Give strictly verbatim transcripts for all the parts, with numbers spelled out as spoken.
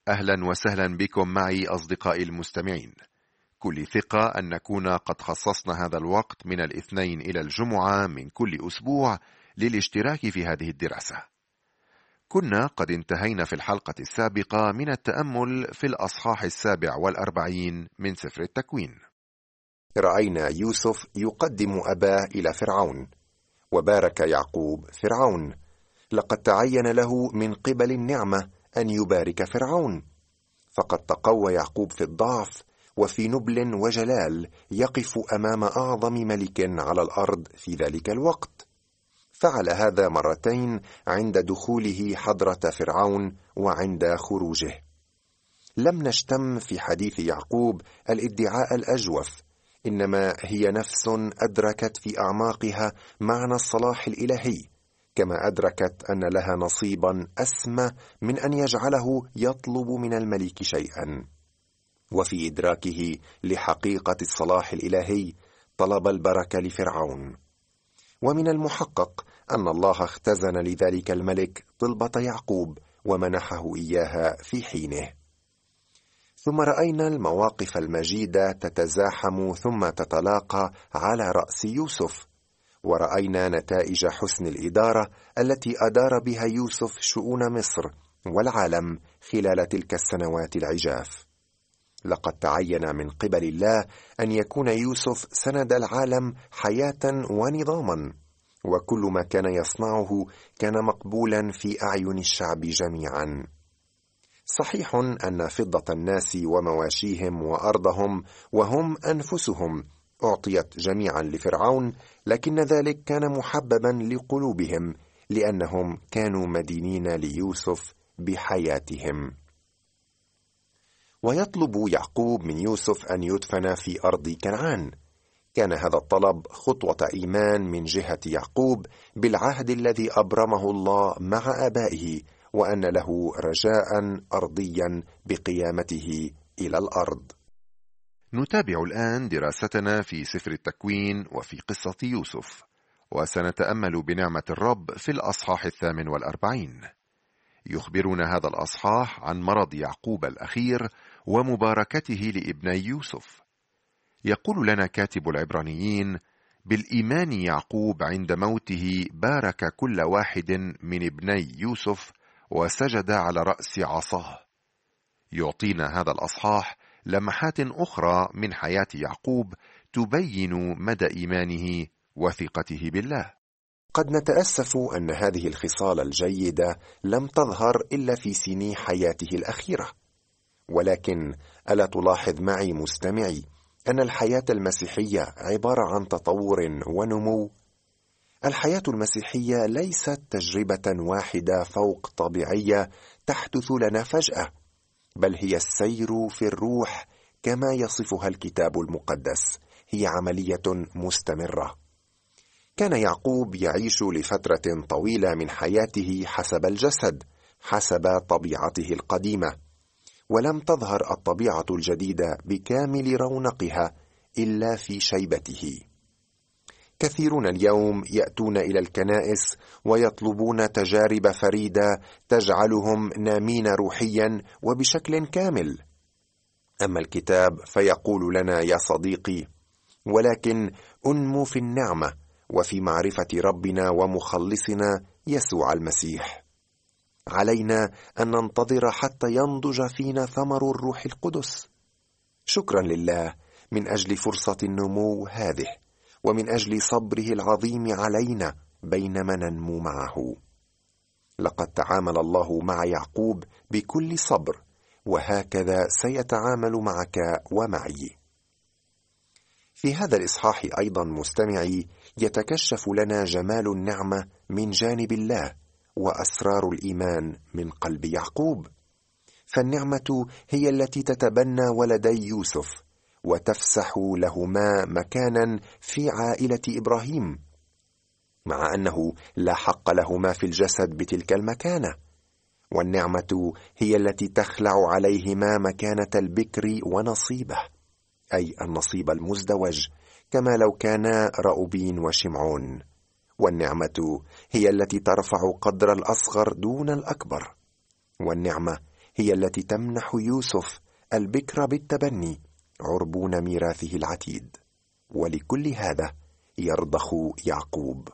أهلا وسهلا بكم معي أصدقائي المستمعين. كل ثقة أن نكون قد خصصنا هذا الوقت من الاثنين إلى الجمعة من كل أسبوع للاشتراك في هذه الدراسة. كنا قد انتهينا في الحلقة السابقة من التأمل في الأصحاح السابع والأربعين من سفر التكوين. رأينا يوسف يقدم أباه إلى فرعون، وبارك يعقوب فرعون. لقد تعين له من قبل النعمة أن يبارك فرعون، فقد تقوى يعقوب في الضعف وفي نبل وجلال يقف أمام أعظم ملك على الأرض في ذلك الوقت. فعل هذا مرتين عند دخوله حضرة فرعون وعند خروجه. لم نشتم في حديث يعقوب الادعاء الأجوف، إنما هي نفس أدركت في أعماقها معنى الصلاح الإلهي، كما أدركت أن لها نصيبا أسمى من أن يجعله يطلب من الملك شيئا. وفي إدراكه لحقيقة الصلاح الإلهي طلب البركة لفرعون. ومن المحقق أن الله اختزن لذلك الملك طلبة يعقوب ومنحه إياها في حينه. ثم رأينا المواقف المجيدة تتزاحم ثم تتلاقى على رأس يوسف، ورأينا نتائج حسن الإدارة التي أدار بها يوسف شؤون مصر والعالم خلال تلك السنوات العجاف. لقد تعين من قبل الله أن يكون يوسف سند العالم حياة ونظاما، وكل ما كان يصنعه كان مقبولا في أعين الشعب جميعا. صحيح أن فضة الناس ومواشيهم وأرضهم وهم أنفسهم أعطيت جميعا لفرعون، لكن ذلك كان محببا لقلوبهم لأنهم كانوا مدينين ليوسف بحياتهم. ويطلب يعقوب من يوسف أن يدفن في أرض كنعان. كان هذا الطلب خطوة إيمان من جهة يعقوب بالعهد الذي أبرمه الله مع آبائه، وأن له رجاء أرضيا بقيامته إلى الأرض. نتابع الآن دراستنا في سفر التكوين وفي قصة يوسف، وسنتأمل بنعمة الرب في الأصحاح الثامن والأربعين. يخبرنا هذا الأصحاح عن مرض يعقوب الأخير ومباركته لابني يوسف. يقول لنا كاتب العبرانيين: بالإيمان يعقوب عند موته بارك كل واحد من ابني يوسف وسجد على رأس عصاه. يعطينا هذا الأصحاح لمحات أخرى من حياة يعقوب تبين مدى إيمانه وثقته بالله. قد نتأسف أن هذه الخصال الجيدة لم تظهر إلا في سنين حياته الأخيرة، ولكن ألا تلاحظ معي مستمعي أن الحياة المسيحية عبارة عن تطور ونمو؟ الحياة المسيحية ليست تجربة واحدة فوق طبيعية تحدث لنا فجأة، بل هي السير في الروح كما يصفها الكتاب المقدس. هي عملية مستمرة. كان يعقوب يعيش لفترة طويلة من حياته حسب الجسد، حسب طبيعته القديمة، ولم تظهر الطبيعة الجديدة بكامل رونقها إلا في شيبته. كثيرون اليوم يأتون إلى الكنائس ويطلبون تجارب فريدة تجعلهم نامين روحيا وبشكل كامل. أما الكتاب فيقول لنا يا صديقي: ولكن أنمو في النعمة وفي معرفة ربنا ومخلصنا يسوع المسيح. علينا أن ننتظر حتى ينضج فينا ثمر الروح القدس. شكرا لله من أجل فرصة النمو هذه، ومن أجل صبره العظيم علينا بينما ننمو معه. لقد تعامل الله مع يعقوب بكل صبر، وهكذا سيتعامل معك ومعي. في هذا الإصحاح أيضا مستمعي يتكشف لنا جمال النعمة من جانب الله وأسرار الإيمان من قلب يعقوب. فالنعمة هي التي تتبنى ولدي يوسف وتفسح لهما مكانا في عائلة إبراهيم، مع أنه لا حق لهما في الجسد بتلك المكانة. والنعمة هي التي تخلع عليهما مكانة البكر ونصيبه، أي النصيب المزدوج، كما لو كانا رأوبين وشمعون. والنعمة هي التي ترفع قدر الأصغر دون الأكبر. والنعمة هي التي تمنح يوسف البكر بالتبني عربون ميراثه العتيد، ولكل هذا يرضخ يعقوب.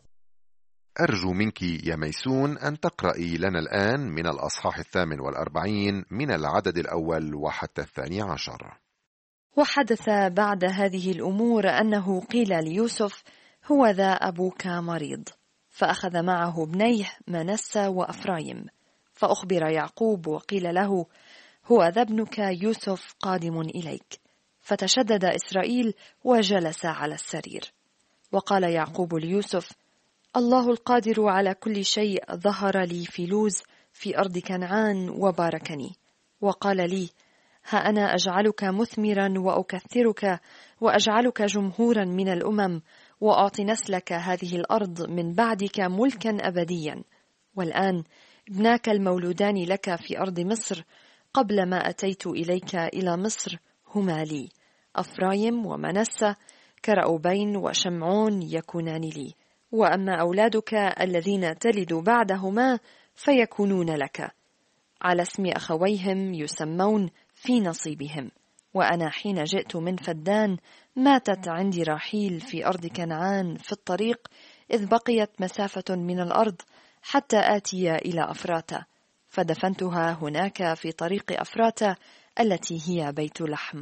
أرجو منك يا ميسون أن تقرأي لنا الآن من الأصحاح الثامن والأربعين من العدد الأول وحتى الثاني عشر. وحدث بعد هذه الأمور أنه قيل ليوسف: هو ذا أبوك مريض، فأخذ معه ابنيه منسى وأفرايم، فأخبر يعقوب وقيل له: هو ذا ابنك يوسف قادم إليك. فتشدد إسرائيل وجلس على السرير. وقال يعقوب ليوسف: الله القادر على كل شيء ظهر لي في لوز في أرض كنعان وباركني، وقال لي: ها أنا أجعلك مثمرا وأكثرك وأجعلك جمهورا من الأمم، وأعطي نسلك هذه الأرض من بعدك ملكا أبديا. والآن ابناك المولودان لك في أرض مصر قبل ما أتيت إليك إلى مصر هما لي، أفرايم ومنسى كرأوبين وشمعون يكونان لي، وأما أولادك الذين تلد بعدهما فيكونون لك، على اسم أخويهم يسمون في نصيبهم. وأنا حين جئت من فدان ماتت عندي راحيل في أرض كنعان في الطريق، إذ بقيت مسافة من الأرض حتى آتي إلى أفراتا، فدفنتها هناك في طريق أفراتا التي هي بيت لحم.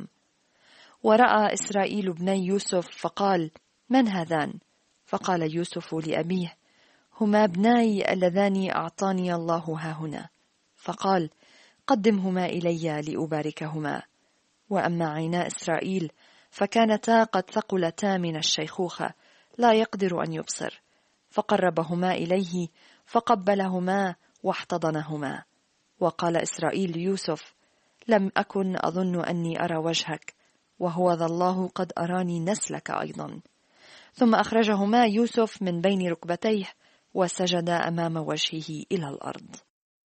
ورأى إسرائيل ابني يوسف فقال: من هذان؟ فقال يوسف لأبيه: هما ابناي اللذان أعطاني الله هاهنا. فقال: قدمهما إلي لأباركهما. وأما عينا إسرائيل فكانتا قد ثقلتا من الشيخوخة، لا يقدر أن يبصر، فقربهما إليه فقبلهما واحتضنهما. وقال إسرائيل ليوسف: لم أكن أظن أني أرى وجهك، وهو ذا الله قد أراني نسلك أيضا. ثم أخرجهما يوسف من بين ركبتيه وسجد أمام وجهه إلى الأرض.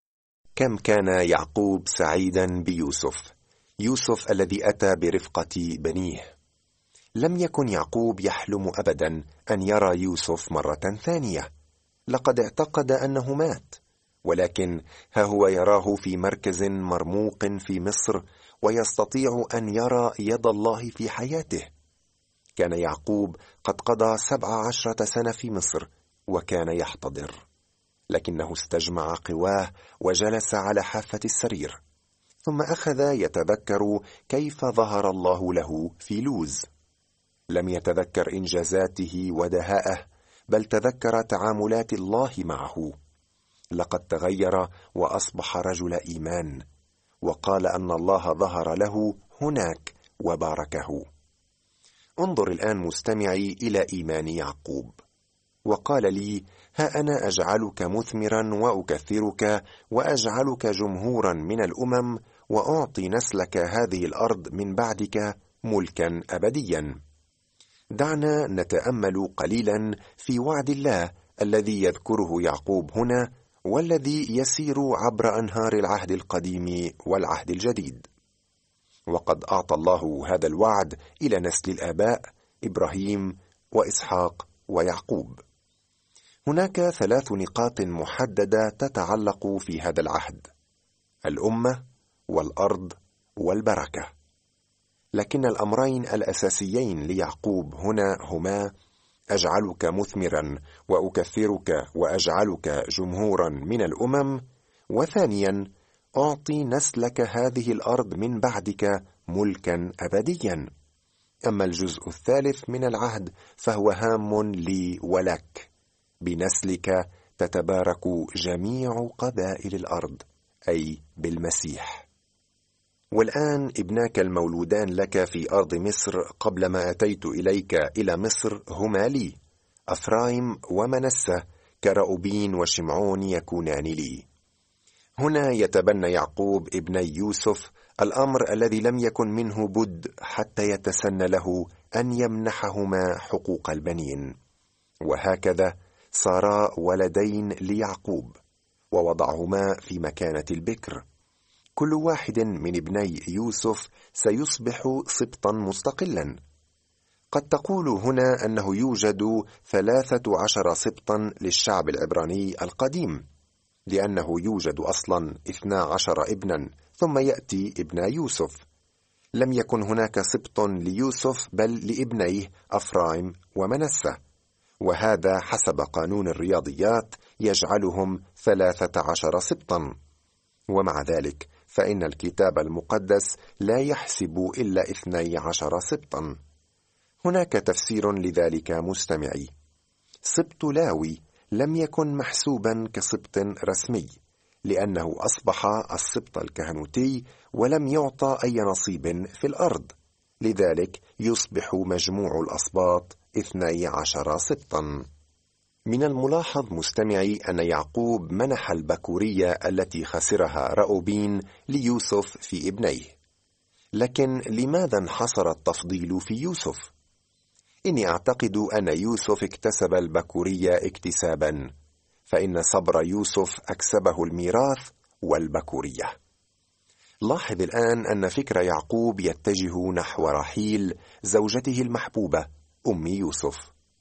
كم كان يعقوب سعيدا بيوسف، يوسف الذي أتى برفقة بنيه. لم يكن يعقوب يحلم أبدا أن يرى يوسف مرة ثانية، لقد اعتقد أنه مات، ولكن ها هو يراه في مركز مرموق في مصر، ويستطيع أن يرى يد الله في حياته. كان يعقوب قد قضى سبع عشرة سنة في مصر وكان يحتضر، لكنه استجمع قواه وجلس على حافة السرير، ثم أخذ يتذكر كيف ظهر الله له في لوز. لم يتذكر إنجازاته ودهاءه، بل تذكر تعاملات الله معه. لقد تغير وأصبح رجل إيمان، وقال أن الله ظهر له هناك وباركه. انظر الآن مستمعي إلى إيمان يعقوب. وقال لي: ها أنا أجعلك مثمرا وأكثرك وأجعلك جمهورا من الأمم، وأعطي نسلك هذه الأرض من بعدك ملكا أبديا. دعنا نتأمل قليلا في وعد الله الذي يذكره يعقوب هنا، والذي يسير عبر أنهار العهد القديم والعهد الجديد. وقد أعطى الله هذا الوعد إلى نسل الآباء إبراهيم وإسحاق ويعقوب. هناك ثلاث نقاط محددة تتعلق في هذا العهد: الأمة والأرض والبركة. لكن الأمرين الأساسيين ليعقوب هنا هما: أجعلك مثمرا وأكثرك وأجعلك جمهورا من الأمم، وثانيا: أعطي نسلك هذه الأرض من بعدك ملكا أبديا. أما الجزء الثالث من العهد فهو هام لي ولك: بنسلك تتبارك جميع قبائل الأرض، أي بالمسيح. والآن ابناك المولودان لك في أرض مصر قبل ما أتيت إليك إلى مصر هما لي، أفرايم ومنسى كرأوبين وشمعون يكونان لي. هنا يتبنى يعقوب ابني يوسف الأمر الذي لم يكن منه بد حتى يتسنى له أن يمنحهما حقوق البنين، وهكذا صارا ولدين ليعقوب ووضعهما في مكانة البكر. كل واحد من ابني يوسف سيصبح سبطا مستقلا. قد تقول هنا أنه يوجد ثلاثة عشر سبطا للشعب العبراني القديم، لأنه يوجد أصلا اثنا عشر ابنا ثم يأتي ابن يوسف. لم يكن هناك سبط ليوسف بل لابنيه أفرايم ومنسة، وهذا حسب قانون الرياضيات يجعلهم ثلاثة عشر سبطا. ومع ذلك فإن الكتاب المقدس لا يحسب إلا اثني عشر سبطا. هناك تفسير لذلك مستمعي. سبط لاوي لم يكن محسوبا كسبط رسمي، لأنه أصبح السبط الكهنوتي ولم يعطى أي نصيب في الأرض، لذلك يصبح مجموع الأسباط اثني عشر سبطا. من الملاحظ مستمعي أن يعقوب منح البكورية التي خسرها رأوبين ليوسف في ابنيه. لكن لماذا انحصر التفضيل في يوسف؟ إني أعتقد أن يوسف اكتسب البكورية اكتسابا، فإن صبر يوسف أكسبه الميراث والبكورية. لاحظ الآن أن فكر يعقوب يتجه نحو رحيل زوجته المحبوبة أم يوسف.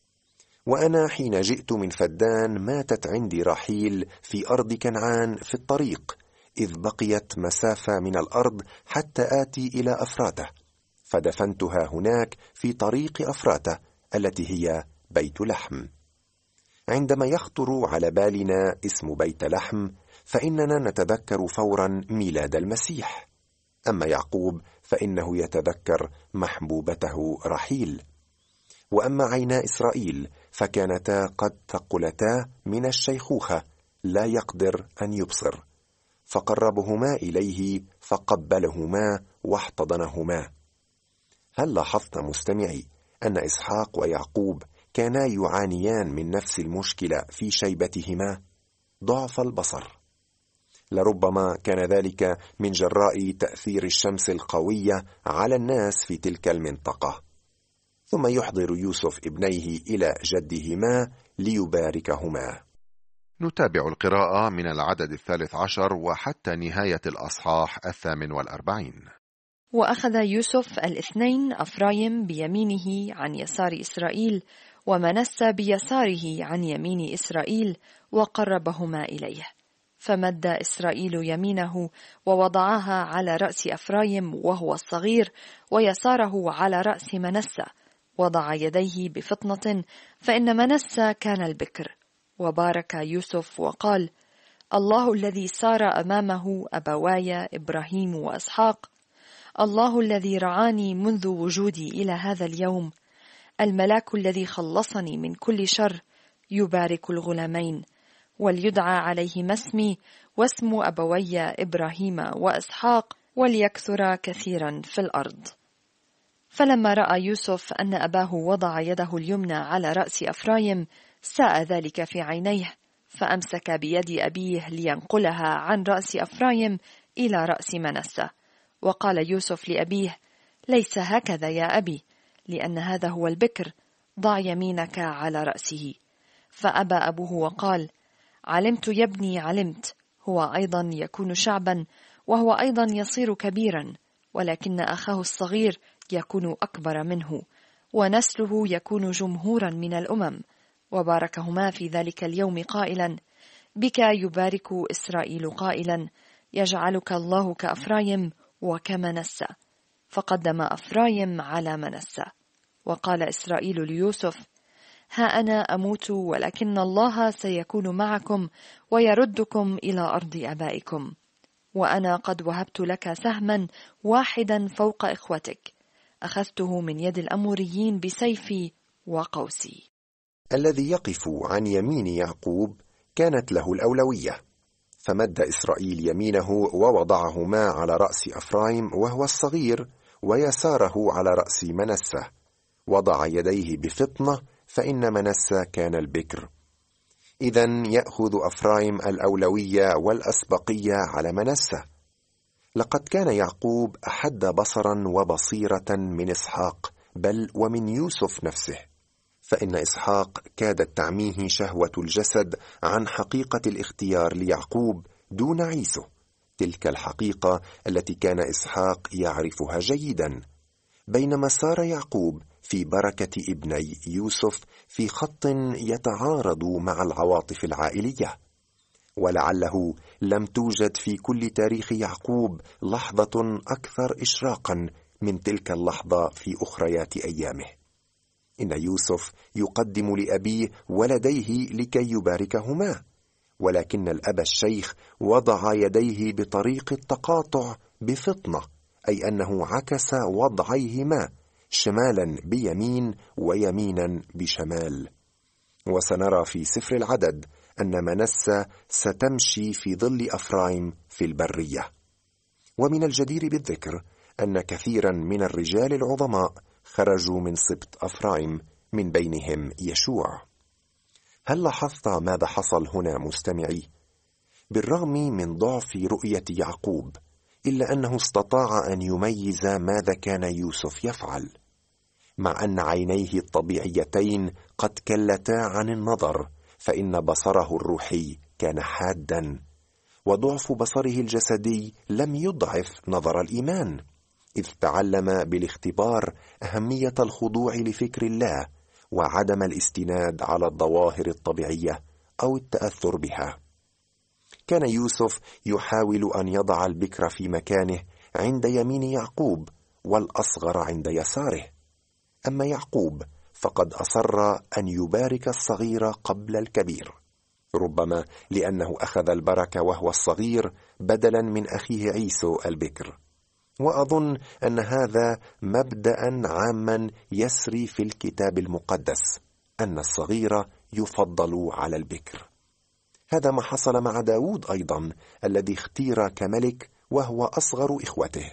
وأنا حين جئت من فدان ماتت عندي رحيل في أرض كنعان في الطريق، إذ بقيت مسافة من الأرض حتى آتي إلى أفراته، فدفنتها هناك في طريق أفراته التي هي بيت لحم. عندما يخطر على بالنا اسم بيت لحم فإننا نتذكر فورا ميلاد المسيح، أما يعقوب فإنه يتذكر محبوبته رحيل. وأما عينا إسرائيل فكانتا قد ثقلتا من الشيخوخة، لا يقدر أن يبصر، فقربهما إليه فقبلهما واحتضنهما. هل لاحظت مستمعي أن إسحاق ويعقوب كانا يعانيان من نفس المشكلة في شيبتهما، ضعف البصر؟ لربما كان ذلك من جراء تأثير الشمس القوية على الناس في تلك المنطقة. ثم يحضر يوسف ابنيه إلى جدهما ليباركهما. نتابع القراءة من العدد الثالث عشر وحتى نهاية الأصحاح الثامن والأربعين. وأخذ يوسف الاثنين أفرايم بيمينه عن يسار إسرائيل ومنسى بيساره عن يمين إسرائيل وقربهما إليه، فمد إسرائيل يمينه ووضعها على رأس أفرايم وهو الصغير، ويساره على رأس منسى، وضع يديه بفطنة، فإن منسى كان البكر. وبارك يوسف وقال: الله الذي سار أمامه أبواي إبراهيم وإسحاق، الله الذي رعاني منذ وجودي إلى هذا اليوم، الملاك الذي خلصني من كل شر، يبارك الغلامين، وليدعى عليهما اسمي واسم أبوي إبراهيم وإسحاق، وليكثر كثيرا في الأرض. فلما رأى يوسف أن أباه وضع يده اليمنى على رأس أفرايم ساء ذلك في عينيه، فأمسك بيد أبيه لينقلها عن رأس أفرايم إلى رأس منسى. وقال يوسف لأبيه: ليس هكذا يا أبي، لأن هذا هو البكر، ضع يمينك على رأسه. فأبى أبوه وقال: علمت يا ابني، علمت، هو أيضا يكون شعبا، وهو أيضا يصير كبيرا، ولكن أخاه الصغير يكون أكبر منه، ونسله يكون جمهورا من الأمم. وباركهما في ذلك اليوم قائلا: بك يبارك إسرائيل، قائلا: يجعلك الله كأفرايم وكمنسى. فقدم أفرايم على منسى. وقال إسرائيل ليوسف: ها أنا أموت، ولكن الله سيكون معكم ويردكم إلى أرض أبائكم، وأنا قد وهبت لك سهما واحدا فوق إخوتك، أخذته من يد الأموريين بسيفي وقوسي. الذي يقف عن يمين يعقوب كانت له الأولوية، فمد إسرائيل يمينه ووضعهما على رأس أفرايم وهو الصغير، ويساره على رأس منسى، وضع يديه بفطنة، فإن منسى كان البكر. إذن يأخذ أفرايم الأولوية والأسبقية على منسى. لقد كان يعقوب أحد بصرا وبصيرة من إسحاق، بل ومن يوسف نفسه، فإن إسحاق كادت تعميه شهوة الجسد عن حقيقة الاختيار ليعقوب دون عيسو، تلك الحقيقة التي كان إسحاق يعرفها جيدا، بينما سار يعقوب في بركة ابني يوسف في خط يتعارض مع العواطف العائلية. ولعله لم توجد في كل تاريخ يعقوب لحظة أكثر إشراقا من تلك اللحظة في أخريات أيامه. إن يوسف يقدم لأبيه ولديه لكي يباركهما، ولكن الأب الشيخ وضع يديه بطريق التقاطع بفطنة، أي أنه عكس وضعيهما، شمالا بيمين ويمينا بشمال. وسنرى في سفر العدد أن منسى ستمشي في ظل أفرايم في البرية. ومن الجدير بالذكر أن كثيرا من الرجال العظماء خرجوا من سبط أفرايم، من بينهم يشوع. هل لاحظت ماذا حصل هنا مستمعي؟ بالرغم من ضعف رؤية يعقوب، إلا أنه استطاع أن يميز ماذا كان يوسف يفعل. مع أن عينيه الطبيعيتين قد كلتا عن النظر، فإن بصره الروحي كان حادا، وضعف بصره الجسدي لم يضعف نظر الإيمان، إذ تعلم بالاختبار أهمية الخضوع لفكر الله وعدم الاستناد على الظواهر الطبيعية أو التأثر بها. كان يوسف يحاول أن يضع البكر في مكانه عند يمين يعقوب والأصغر عند يساره، أما يعقوب فقد أصر أن يبارك الصغير قبل الكبير، ربما لأنه أخذ البركة وهو الصغير بدلا من أخيه عيسو البكر. وأظن أن هذا مبدأ عاما يسري في الكتاب المقدس، أن الصغير يفضل على البكر. هذا ما حصل مع داود أيضا، الذي اختير كملك وهو أصغر إخوته.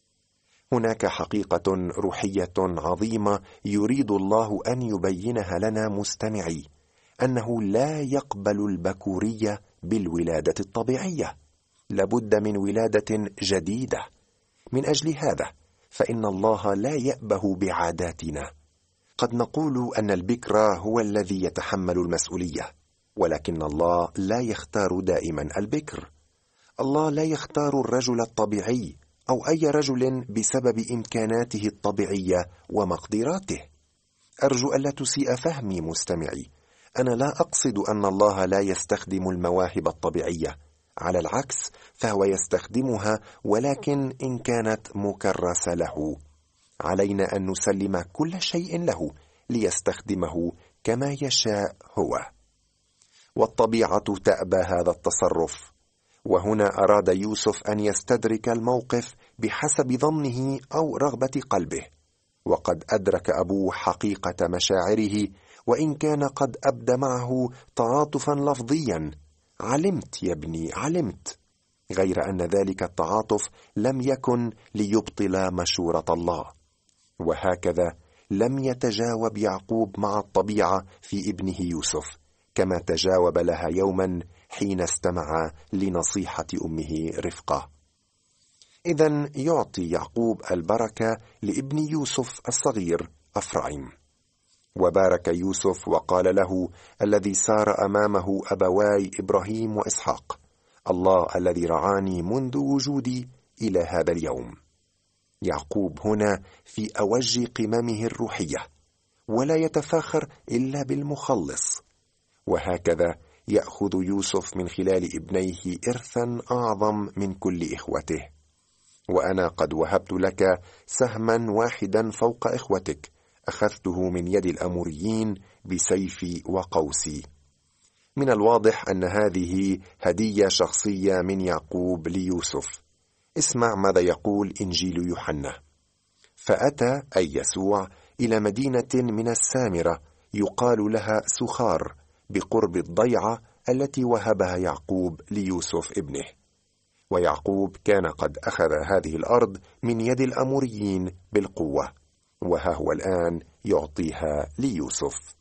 هناك حقيقة روحية عظيمة يريد الله أن يبينها لنا مستمعي، أنه لا يقبل البكورية بالولادة الطبيعية، لابد من ولادة جديدة. من أجل هذا فإن الله لا يأبه بعاداتنا. قد نقول أن البكر هو الذي يتحمل المسؤولية، ولكن الله لا يختار دائما البكر. الله لا يختار الرجل الطبيعي أو أي رجل بسبب إمكاناته الطبيعية ومقدراته. أرجو ألا تسيء فهمي مستمعي، أنا لا أقصد أن الله لا يستخدم المواهب الطبيعية، على العكس فهو يستخدمها، ولكن إن كانت مكرسة له. علينا أن نسلم كل شيء له ليستخدمه كما يشاء هو. والطبيعة تأبى هذا التصرف، وهنا أراد يوسف أن يستدرك الموقف بحسب ظنه أو رغبة قلبه، وقد أدرك أبوه حقيقة مشاعره، وإن كان قد أبدى معه تعاطفا لفظيا: علمت يا ابني علمت، غير أن ذلك التعاطف لم يكن ليبطل مشورة الله. وهكذا لم يتجاوب يعقوب مع الطبيعة في ابنه يوسف، كما تجاوب لها يوما حين استمع لنصيحة أمه رفقة. إذن يعطي يعقوب البركة لابن يوسف الصغير أفرايم. وبارك يوسف وقال له الذي سار أمامه أبواي إبراهيم وإسحاق: الله الذي رعاني منذ وجودي إلى هذا اليوم. يعقوب هنا في أوج قممه الروحية، ولا يتفاخر إلا بالمخلص. وهكذا يأخذ يوسف من خلال ابنيه إرثا أعظم من كل إخوته. وأنا قد وهبت لك سهما واحدا فوق إخوتك، أخذته من يد الأموريين بسيفي وقوسي. من الواضح أن هذه هدية شخصية من يعقوب ليوسف. اسمع ماذا يقول إنجيل يوحنا: فأتى أي يسوع إلى مدينة من السامرة يقال لها سخار، بقرب الضيعة التي وهبها يعقوب ليوسف ابنه. ويعقوب كان قد أخذ هذه الأرض من يد الأموريين بالقوة، وها هو الآن يعطيها ليوسف.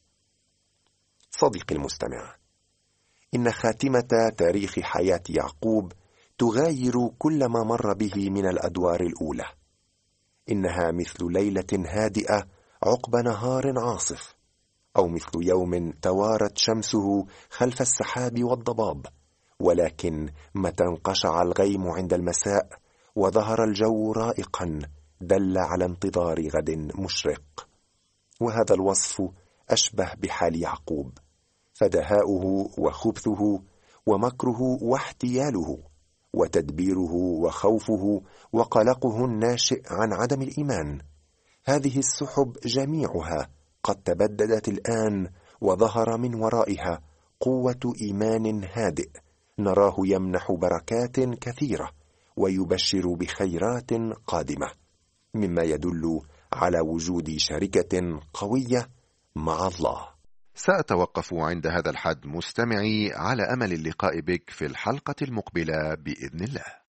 صديقي المستمع، إن خاتمة تاريخ حياة يعقوب تغاير كل ما مر به من الأدوار الأولى. إنها مثل ليلة هادئة عقب نهار عاصف، أو مثل يوم توارت شمسه خلف السحاب والضباب، ولكن متى انقشع الغيم عند المساء وظهر الجو رائقا دل على انتظار غد مشرق. وهذا الوصف أشبه بحال يعقوب، فدهاؤه وخبثه ومكره واحتياله، وتدبيره وخوفه وقلقه الناشئ عن عدم الإيمان. هذه السحب جميعها قد تبددت الآن، وظهر من ورائها قوة إيمان هادئ نراه يمنح بركات كثيرة ويبشر بخيرات قادمة، مما يدل على وجود شركة قوية مع الله. سأتوقف عند هذا الحد مستمعي، على أمل اللقاء بك في الحلقة المقبلة بإذن الله.